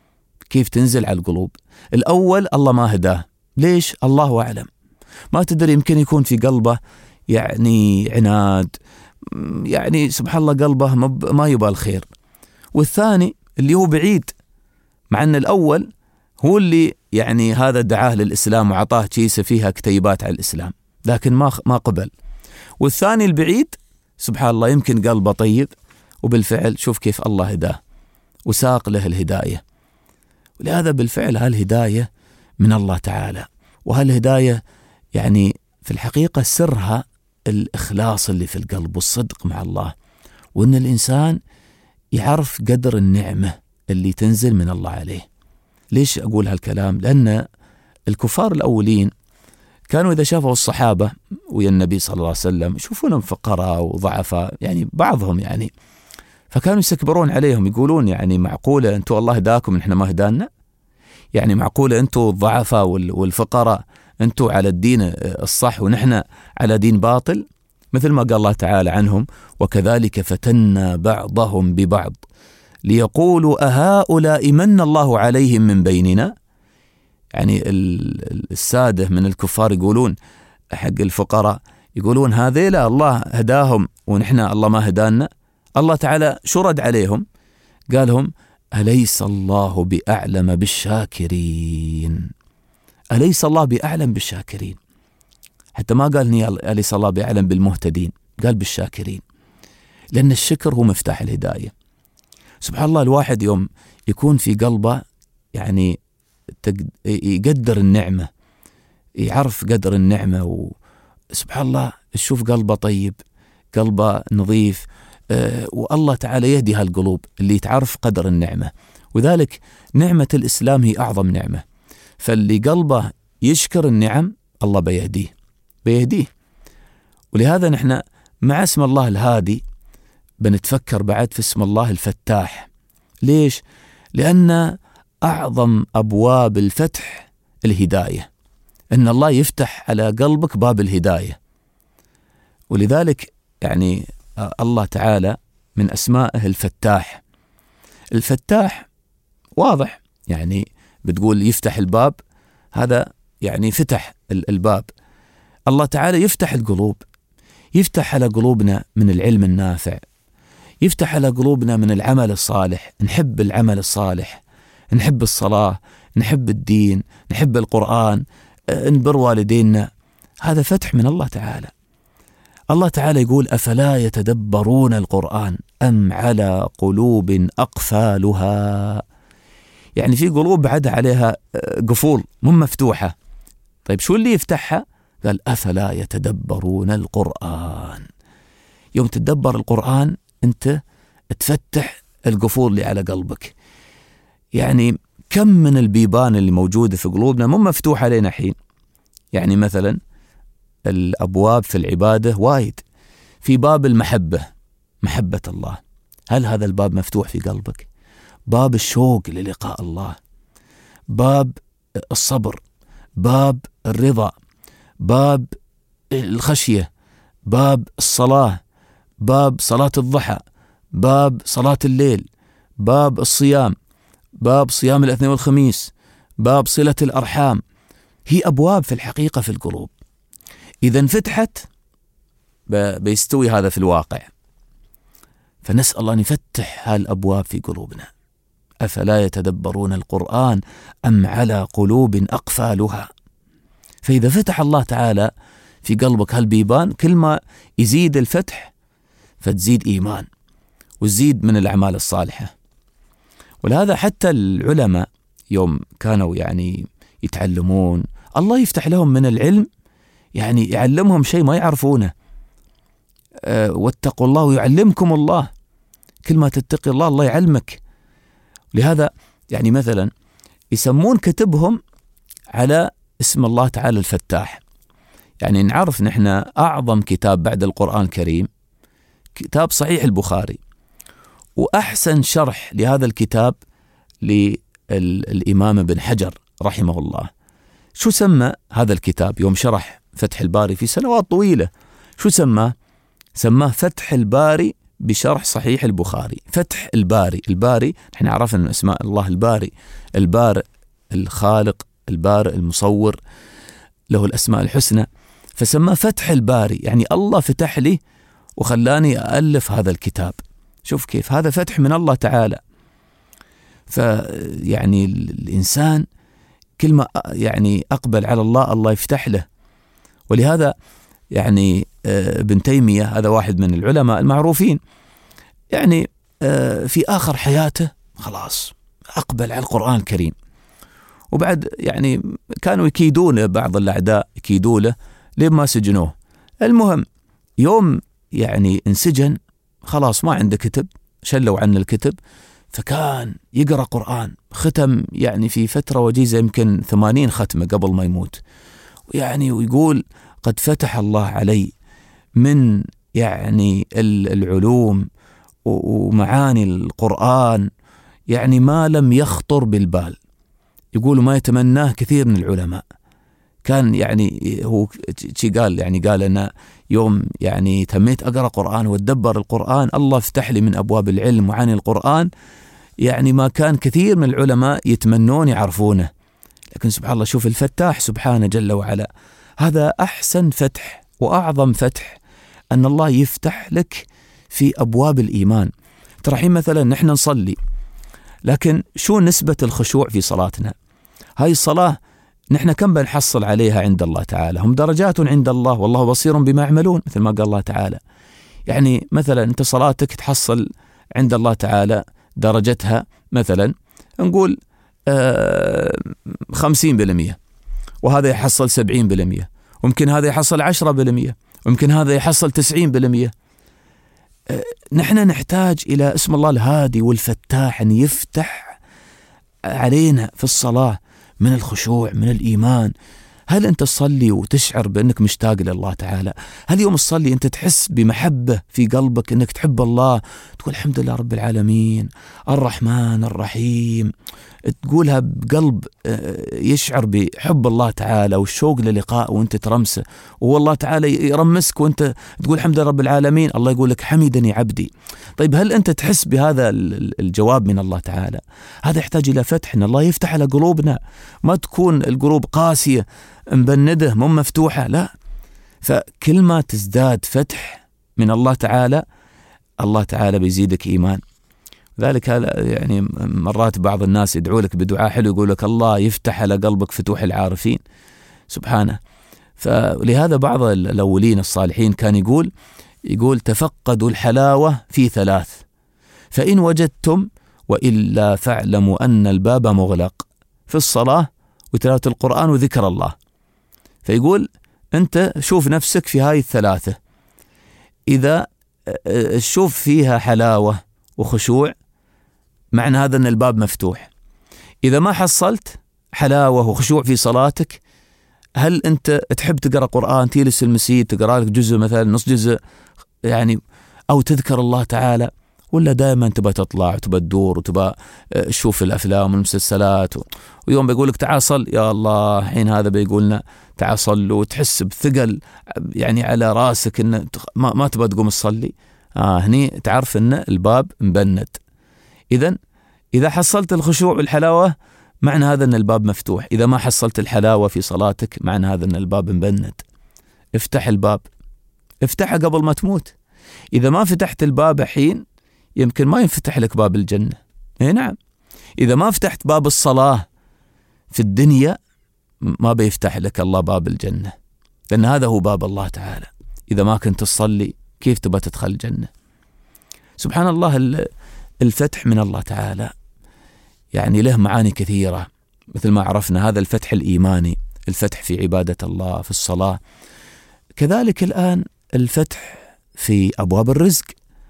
كيف تنزل على القلوب. الأول الله ما هداه، ليش؟ الله أعلم، ما تدري، يمكن يكون في قلبه يعني عناد، يعني سبحان الله قلبه ما يبال الخير. والثاني اللي هو بعيد، مع أن الأول هو اللي يعني هذا دعاه للإسلام وعطاه كيسة فيها كتيبات على الإسلام، لكن ما قبل. والثاني البعيد سبحان الله يمكن قلبه طيب، وبالفعل شوف كيف الله هداه وساق له الهداية. ولهذا بالفعل هالهداية من الله تعالى، وهالهداية يعني في الحقيقة سرها الإخلاص اللي في القلب والصدق مع الله، وأن الإنسان يعرف قدر النعمة اللي تنزل من الله عليه. ليش أقول هالكلام؟ لأن الكفار الأولين كانوا إذا شافوا الصحابة ويا النبي صلى الله عليه وسلم يشوفونهم فقراء وضعفاء، يعني بعضهم يعني، فكانوا يستكبرون عليهم، يقولون يعني معقولة أنتوا الله هداكم نحن ما هدانا؟ يعني معقولة أنتوا الضعفاء والفقراء أنتوا على الدين الصح ونحن على دين باطل؟ مثل ما قال الله تعالى عنهم: وكذلك فتنا بعضهم ببعض ليقولوا أهؤلاء من الله عليهم من بيننا. يعني السادة من الكفار يقولون حق الفقراء، يقولون هذيلا الله هداهم ونحن الله ما هدانا. الله تعالى شو رد عليهم؟ قالهم: أليس الله بأعلم بالشاكرين. أليس الله بأعلم بالشاكرين، حتى ما قال أليس الله بأعلم بالمهتدين، قال بالشاكرين، لأن الشكر هو مفتاح الهداية. سبحان الله، الواحد يوم يكون في قلبه يعني يقدر النعمة، يعرف قدر النعمة، وسبحان الله تشوف قلبه طيب، قلبه نظيف، والله تعالى يهدي هالقلوب اللي تعرف قدر النعمة. وذلك نعمة الإسلام هي أعظم نعمة، فاللي قلبه يشكر النعم الله بيهديه. ولهذا نحن مع اسم الله الهادي بنتفكر بعد في اسم الله الفتاح. ليش؟ لأن أعظم أبواب الفتح الهداية، إن الله يفتح على قلبك باب الهداية. ولذلك يعني الله تعالى من أسمائه الفتاح. الفتاح واضح، يعني بتقول يفتح الباب، هذا يعني فتح الباب. الله تعالى يفتح القلوب، يفتح على قلوبنا من العلم النافع، يفتح على قلوبنا من العمل الصالح، نحب العمل الصالح، نحب الصلاة، نحب الدين، نحب القرآن، نبر والدينا. هذا فتح من الله تعالى. الله تعالى يقول: أفلا يتدبرون القرآن أم على قلوب أقفالها. يعني في قلوب بعد عليها قفول مو مفتوحة. طيب شو اللي يفتحها؟ قال: أفلا يتدبرون القرآن. يوم تدبر القرآن أنت تفتح القفول اللي على قلبك. يعني كم من البيبان اللي موجودة في قلوبنا مو مفتوحة لنا حين. يعني مثلا الأبواب في العبادة وايد، في باب المحبة، محبة الله، هل هذا الباب مفتوح في قلبك؟ باب الشوق للقاء الله، باب الصبر، باب الرضا، باب الخشية، باب الصلاة، باب صلاة الضحى، باب صلاة الليل، باب الصيام، باب صيام الاثنين والخميس، باب صلة الأرحام. هي أبواب في الحقيقة في القلوب، إذا انفتحت بيستوي هذا في الواقع. فنسأل الله أن يفتح هالأبواب في قلوبنا. أفلا يتدبرون القرآن أم على قلوب أقفالها. فإذا فتح الله تعالى في قلبك هالبيبان، كل ما يزيد الفتح فتزيد إيمان وتزيد من الأعمال الصالحة. ولهذا حتى العلماء يوم كانوا يعني يتعلمون، الله يفتح لهم من العلم، يعني يعلمهم شيء ما يعرفونه. واتقوا الله ويعلمكم الله. كل ما تتقي الله الله يعلمك. لهذا يعني مثلا يسمون كتبهم على اسم الله تعالى الفتاح. يعني نعرف نحن أعظم كتاب بعد القرآن الكريم كتاب صحيح البخاري، وأحسن شرح لهذا الكتاب للإمام ابن حجر رحمه الله. شو سمى هذا الكتاب يوم شرح فتح الباري في سنوات طويلة؟ شو سماه فتح الباري بشرح صحيح البخاري، فتح الباري. الباري احنا عرفنا من اسماء الله الباري، البارئ الخالق، البارئ المصور، له الأسماء الحسنى، فسماه فتح الباري، يعني الله فتح لي وخلاني ألف هذا الكتاب. شوف كيف هذا فتح من الله تعالى. فيعني الإنسان كل ما يعني أقبل على الله الله يفتح له. ولهذا يعني ابن تيمية هذا واحد من العلماء المعروفين، يعني في آخر حياته خلاص أقبل على القرآن الكريم، وبعد يعني كانوا يكيدون بعض الأعداء يكيدوا له ليه ما سجنوه. المهم يوم يعني انسجن خلاص ما عنده كتب، شلوا عنه الكتب، فكان يقرأ قرآن، ختم يعني في فترة وجيزة يمكن 80 ختمة قبل ما يموت، يعني ويقول قد فتح الله علي من يعني العلوم ومعاني القرآن يعني ما لم يخطر بالبال. يقول ما يتمناه كثير من العلماء. كان يعني هو قال يعني قال أنا يوم يعني تميت أقرأ قرآن وأتدبر القرآن الله فتح لي من أبواب العلم وعن القرآن يعني ما كان كثير من العلماء يتمنون يعرفونه. لكن سبحان الله شوف الفتاح سبحانه جل وعلا، هذا أحسن فتح وأعظم فتح أن الله يفتح لك في أبواب الإيمان. ترى حين مثلا نحن نصلي، لكن شو نسبة الخشوع في صلاتنا؟ هاي الصلاة نحن كم بنحصل عليها عند الله تعالى؟ هم درجات عند الله والله بصير بما يعملون، مثل ما قال الله تعالى. يعني مثلا أنت صلاتك تحصل عند الله تعالى درجتها مثلا نقول 50%، وهذا يحصل 70%، وممكن هذا يحصل 10%، وممكن هذا يحصل 90%. نحن نحتاج إلى اسم الله الهادي والفتاح أن يفتح علينا في الصلاة من الخشوع من الإيمان. هل أنت تصلي وتشعر بأنك مشتاق لله تعالى؟ هل يوم تصلي أنت تحس بمحبة في قلبك أنك تحب الله، تقول الحمد لله رب العالمين الرحمن الرحيم، تقولها بقلب يشعر بحب الله تعالى والشوق للقاء وانت ترمسه، والله تعالى يرمسك وانت تقول الحمد لله رب العالمين، الله يقول لك حمدني عبدي. طيب هل أنت تحس بهذا الجواب من الله تعالى؟ هذا يحتاج إلى فتح، إن الله يفتح على قلوبنا، ما تكون القلوب قاسية مبندة مو مفتوحة، لا. فكل ما تزداد فتح من الله تعالى الله تعالى بيزيدك إيمان. ذلك يعني مرات بعض الناس يدعو لك بدعاء حلو، يقول لك الله يفتح على قلبك فتوح العارفين سبحانه. فلهذا بعض الأولين الصالحين كان يقول تفقدوا الحلاوة في 3، فإن وجدتم وإلا فاعلموا أن الباب مغلق، في الصلاة وتلاوة القرآن وذكر الله. فيقول أنت شوف نفسك في هاي ال3، إذا شوف فيها حلاوة وخشوع معنى هذا أن الباب مفتوح. إذا ما حصلت حلاوة وخشوع في صلاتك، هل أنت تحب تقرأ قرآن تجلس المسجد تقرأ لك جزء مثلا نص جزء يعني أو تذكر الله تعالى، ولا دائما تبى تطلع وتبى تدور وتبى تشوف الأفلام والمسلسلات ويوم بيقولك تعال صل، يا الله حين هذا بيقولنا تعال صل وتحس بثقل يعني على راسك إن ما تبى تقوم تصلي. هني تعرف إن الباب مبند. إذا حصلت الخشوع والحلاوة معنى هذا أن الباب مفتوح. إذا ما حصلت الحلاوة في صلاتك معنى هذا أن الباب مبند. افتح الباب، افتحها قبل ما تموت. إذا ما فتحت الباب حين يمكن ما ينفتح لك باب الجنة. نعم، إذا ما فتحت باب الصلاة في الدنيا ما بيفتح لك الله باب الجنة، لأن هذا هو باب الله تعالى. إذا ما كنت تصلي كيف تبى تدخل الجنة؟ سبحان الله. الفتح من الله تعالى يعني له معاني كثيرة، مثل ما عرفنا هذا الفتح الإيماني، الفتح في عبادة الله في الصلاة، كذلك الآن الفتح في أبواب الرزق.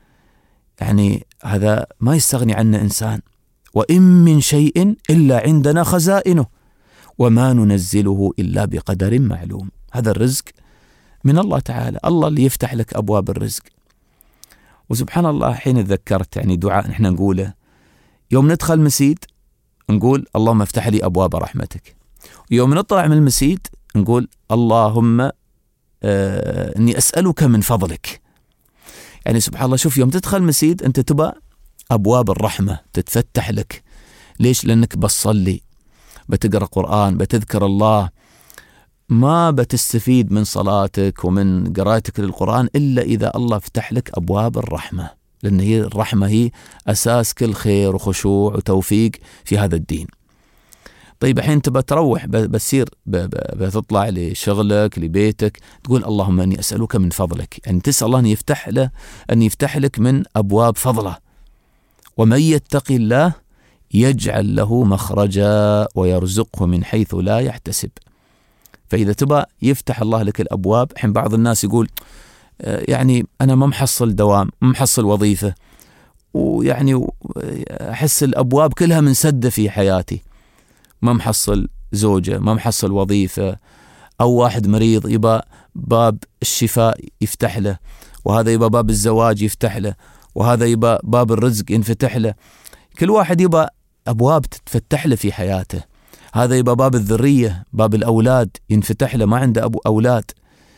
يعني هذا ما يستغني عنه إنسان. وإن من شيء إلا عندنا خزائنه وما ننزله إلا بقدر معلوم. هذا الرزق من الله تعالى، الله اللي يفتح لك أبواب الرزق. وسبحان الله حين تذكرت يعني دعاء نحن نقوله يوم ندخل مسجد نقول اللهم افتح لي أبواب رحمتك، يوم نطلع من المسجد نقول اللهم إني أسألك من فضلك. يعني سبحان الله، شوف يوم تدخل مسجد أنت تبى أبواب الرحمة تتفتح لك. ليش؟ لأنك بتصلي، بتقرأ قرآن، بتذكر الله، ما بتستفيد من صلاتك ومن قراءتك للقرآن إلا إذا الله فتح لك أبواب الرحمة، لأن هي الرحمة هي أساس كل خير وخشوع وتوفيق في هذا الدين. طيب الحين تبى تروح، بتصير بتطلع لشغلك لبيتك، تقول اللهم أني أسألك من فضلك، يعني تسأل الله أن يفتح لك من أبواب فضله. ومن يتق الله يجعل له مخرجا ويرزقه من حيث لا يحتسب. فإذا تبى يفتح الله لك الأبواب، حين بعض الناس يقول يعني أنا ما محصل دوام، ما محصل وظيفة، ويعني أحس الأبواب كلها منسدة في حياتي، ما محصل زوجة، ما محصل وظيفة، أو واحد مريض يبى باب الشفاء يفتح له، وهذا يبى باب الزواج يفتح له، وهذا يبى باب الرزق ينفتح له. كل واحد يبى أبواب تتفتح له في حياته. هذا يبى باب الذرية، باب الأولاد ينفتح له، ما عنده أولاد.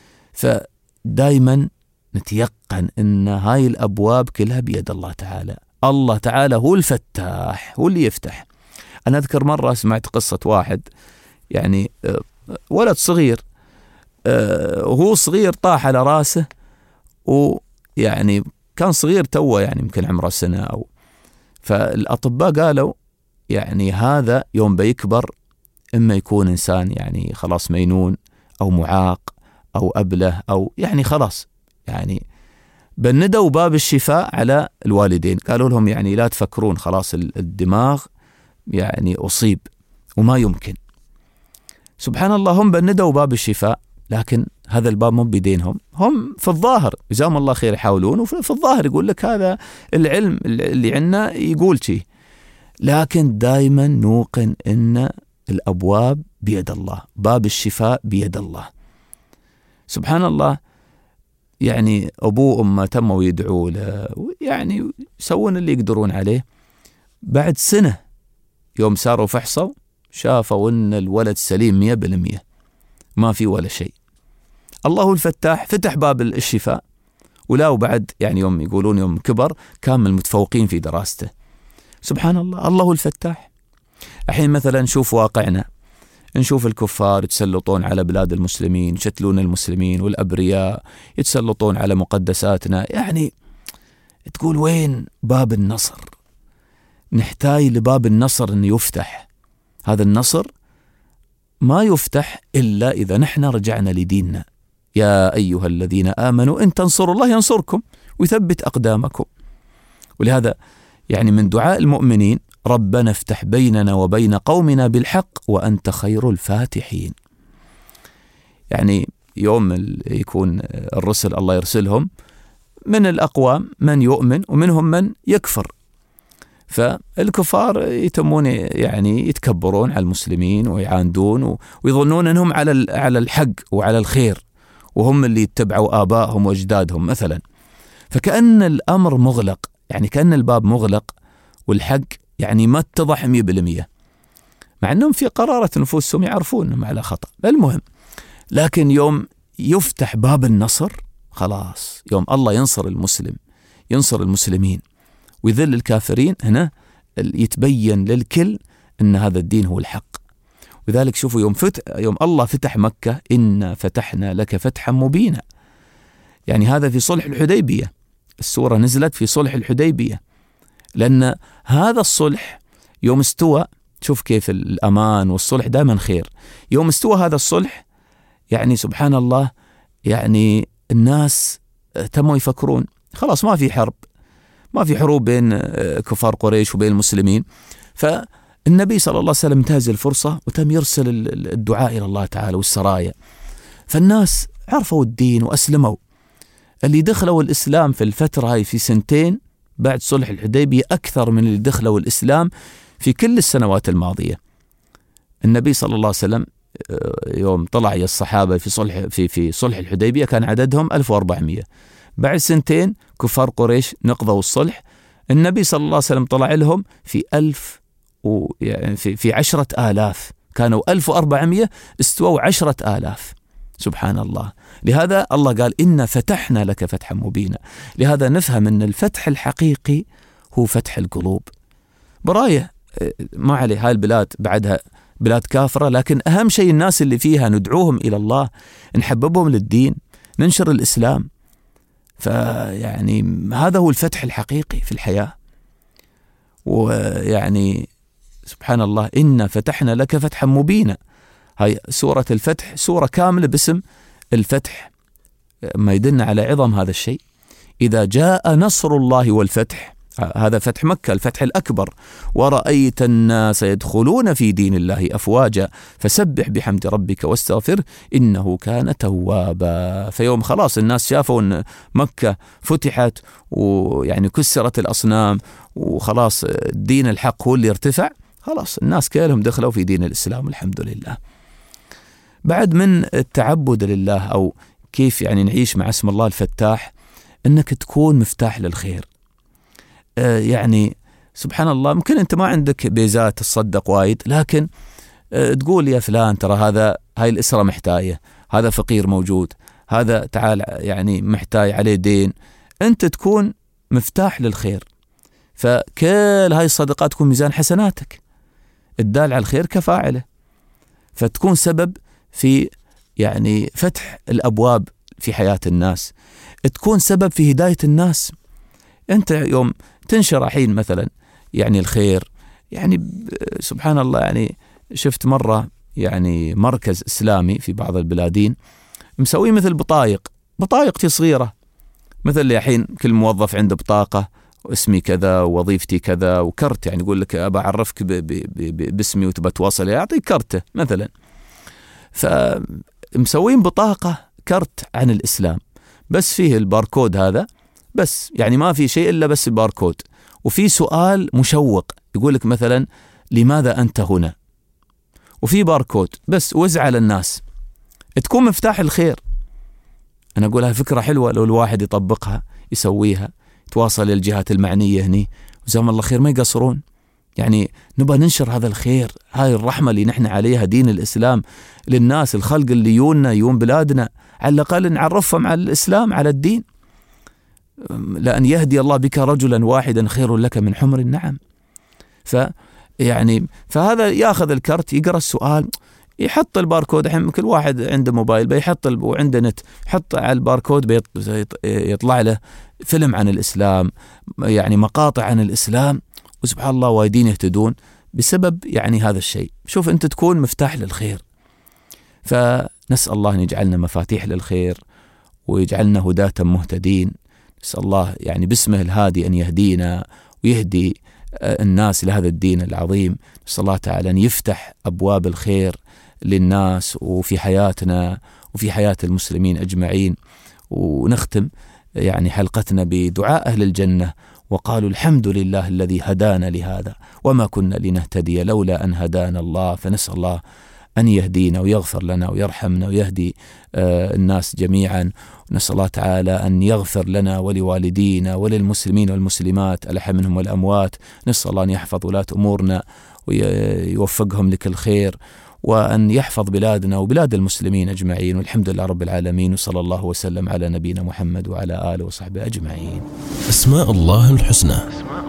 فدايما نتيقن أن هاي الأبواب كلها بيد الله تعالى. الله تعالى هو الفتاح، هو اللي يفتح. أنا أذكر مرة سمعت قصة واحد، يعني ولد صغير، وهو صغير طاح على راسه، ويعني كان صغير توه، يعني يمكن عمره سنة أو. فالأطباء قالوا يعني هذا يوم بيكبر إما يكون إنسان يعني خلاص مينون أو معاق أو أبله، أو يعني خلاص، يعني بندوا باب الشفاء على الوالدين، قالوا لهم يعني لا تفكرون، خلاص الدماغ يعني أصيب وما يمكن. سبحان الله، هم بندوا باب الشفاء، لكن هذا الباب مو بيدينهم. هم في الظاهر جزاهم الله خير يحاولون، وفي الظاهر يقول لك هذا العلم اللي عندنا يقول شيء، لكن دائما نوقن إن الأبواب بيد الله، باب الشفاء بيد الله. سبحان الله، يعني أبوه وأمه تموا يدعوا له، يعني يسوون اللي يقدرون عليه. بعد سنة يوم ساروا فحصوا شافوا إن الولد سليم 100%، ما في ولا شيء. الله الفتاح فتح باب الشفاء، ولا وبعد يعني يوم يقولون يوم كبر كان من المتفوقين في دراسته. سبحان الله، الله الفتاح. الحين مثلا نشوف واقعنا، نشوف الكفار يتسلطون على بلاد المسلمين، يشتلون المسلمين، والأبرياء يتسلطون على مقدساتنا. يعني تقول وين باب النصر؟ نحتاج لباب النصر أن يفتح. هذا النصر ما يفتح إلا إذا نحن رجعنا لديننا. يا أيها الذين آمنوا إن تنصروا الله ينصركم ويثبت أقدامكم. ولهذا يعني من دعاء المؤمنين ربنا افتح بيننا وبين قومنا بالحق وأنت خير الفاتحين. يعني يوم يكون الرسل الله يرسلهم، من الأقوام من يؤمن ومنهم من يكفر. فالكفار يتمون يعني يتكبرون على المسلمين ويعاندون ويظنون أنهم على الحق وعلى الخير، وهم اللي يتبعوا آبائهم وأجدادهم مثلا. فكأن الأمر مغلق، يعني كأن الباب مغلق، والحق يعني ما اتضح 100%، مع أنهم في قرارة نفوسهم يعرفون أنهم على خطأ. المهم، لكن يوم يفتح باب النصر خلاص، يوم الله ينصر المسلم، ينصر المسلمين ويذل الكافرين، هنا يتبين للكل أن هذا الدين هو الحق. وذلك شوفوا يوم الله فتح مكة، إنا فتحنا لك فتحا مبينا. يعني هذا في صلح الحديبية، السورة نزلت في صلح الحديبية، لأن هذا الصلح يوم استوى، شوف كيف الأمان والصلح دائما خير. يوم استوى هذا الصلح، يعني سبحان الله، يعني الناس تموا يفكرون خلاص ما في حرب، ما في حروب بين كفار قريش وبين المسلمين. فالنبي صلى الله عليه وسلم انتهز الفرصة وتم يرسل الدعاء إلى الله تعالى والسرايا. فالناس عرفوا الدين وأسلموا. اللي دخلوا الإسلام في الفترة هاي في سنتين بعد صلح الحديبية أكثر من اللي دخلوا الإسلام في كل السنوات الماضية. النبي صلى الله عليه وسلم يوم طلع يا الصحابة في صلح الحديبية كان عددهم 1400. بعد سنتين كفار قريش نقضوا الصلح، النبي صلى الله عليه وسلم طلع لهم في 1000 يعني في 10,000. كانوا 1400 استووا 10,000. سبحان الله. لهذا الله قال إنا فتحنا لك فتحا مبينا. لهذا نفهم أن الفتح الحقيقي هو فتح القلوب. براية ما عليه، هاي البلاد بعدها بلاد كافرة، لكن أهم شيء الناس اللي فيها ندعوهم إلى الله، نحببهم للدين، ننشر الإسلام. فيعني هذا هو الفتح الحقيقي في الحياة. ويعني سبحان الله، إنا فتحنا لك فتحا مبينا. هاي سورة الفتح سورة كاملة باسم الفتح، ما يدلنا على عظم هذا الشيء. إذا جاء نصر الله والفتح، هذا فتح مكة الفتح الأكبر، ورأيت الناس يدخلون في دين الله أفواجا فسبح بحمد ربك واستغفر إنه كان توابا. فيوم خلاص الناس شافوا أن مكة فتحت ويعني كسرت الأصنام وخلاص الدين الحق هو اللي يرتفع، خلاص الناس كلهم دخلوا في دين الإسلام الحمد لله. بعد من التعبد لله أو كيف يعني نعيش مع اسم الله الفتاح، أنك تكون مفتاح للخير. يعني سبحان الله، ممكن أنت ما عندك بيزات تصدق وايد، لكن تقول يا فلان ترى هاي الأسرة محتاجة، هذا فقير موجود، هذا تعال يعني محتاج عليه دين، أنت تكون مفتاح للخير. فكل هاي الصدقات تكون ميزان حسناتك، الدال على الخير كفاعله، فتكون سبب في يعني فتح الأبواب في حياة الناس، تكون سبب في هداية الناس. أنت يوم تنشر الحين مثلا يعني الخير، يعني سبحان الله، يعني شفت مرة يعني مركز إسلامي في بعض البلادين مسوي مثل بطايق صغيرة، مثل الحين كل موظف عنده بطاقة واسمي كذا ووظيفتي كذا وكرت، يعني يقول لك أبى أعرفك باسمي وتبى تواصل يعطيك كرته مثلا. فمسوين بطاقة كرت عن الإسلام بس فيه الباركود هذا بس، يعني ما في شيء إلا بس الباركود، وفي سؤال مشوق يقول لك مثلا لماذا أنت هنا، وفي باركود بس، وزع على الناس، تكون مفتاح الخير. أنا أقولها فكرة حلوة لو الواحد يطبقها يسويها، يتواصل للجهات المعنية هني وجزاهم الله خير ما يقصرون. يعني نبغى ننشر هذا الخير، هاي الرحمة اللي نحن عليها دين الإسلام للناس، الخلق اللي يون بلادنا، على الأقل نعرفهم على الإسلام على الدين. لأن يهدي الله بك رجلا واحدا خير لك من حمر النعم. فهذا ياخذ الكرت يقرأ السؤال يحط الباركود. الحين كل واحد عنده موبايل بيحط وعنده نت، يحط على الباركود يطلع له فيلم عن الإسلام، يعني مقاطع عن الإسلام، وسبحان الله وايدين يهتدون بسبب يعني هذا الشيء. شوف أنت تكون مفتاح للخير. فنسأل الله أن يجعلنا مفاتيح للخير ويجعلنا هداة مهتدين. نسأل الله يعني باسمه الهادي أن يهدينا ويهدي الناس لهذا الدين العظيم. نسأل الله تعالى أن يفتح أبواب الخير للناس وفي حياتنا وفي حياة المسلمين أجمعين. ونختم يعني حلقتنا بدعاء أهل الجنة، وقالوا الحمد لله الذي هدانا لهذا وما كنا لنهتدي لولا أن هدانا الله. فنسأل الله أن يهدينا ويغفر لنا ويرحمنا ويهدي الناس جميعا. نسأل الله تعالى أن يغفر لنا ولوالدينا وللمسلمين والمسلمات الأحياء منهم والأموات. نسأل الله أن يحفظ ولاة أمورنا ويوفقهم لكل خير، وأن يحفظ بلادنا وبلاد المسلمين أجمعين. والحمد لله رب العالمين، وصلى الله وسلم على نبينا محمد وعلى آله وصحبه أجمعين. أسماء الله الحسنى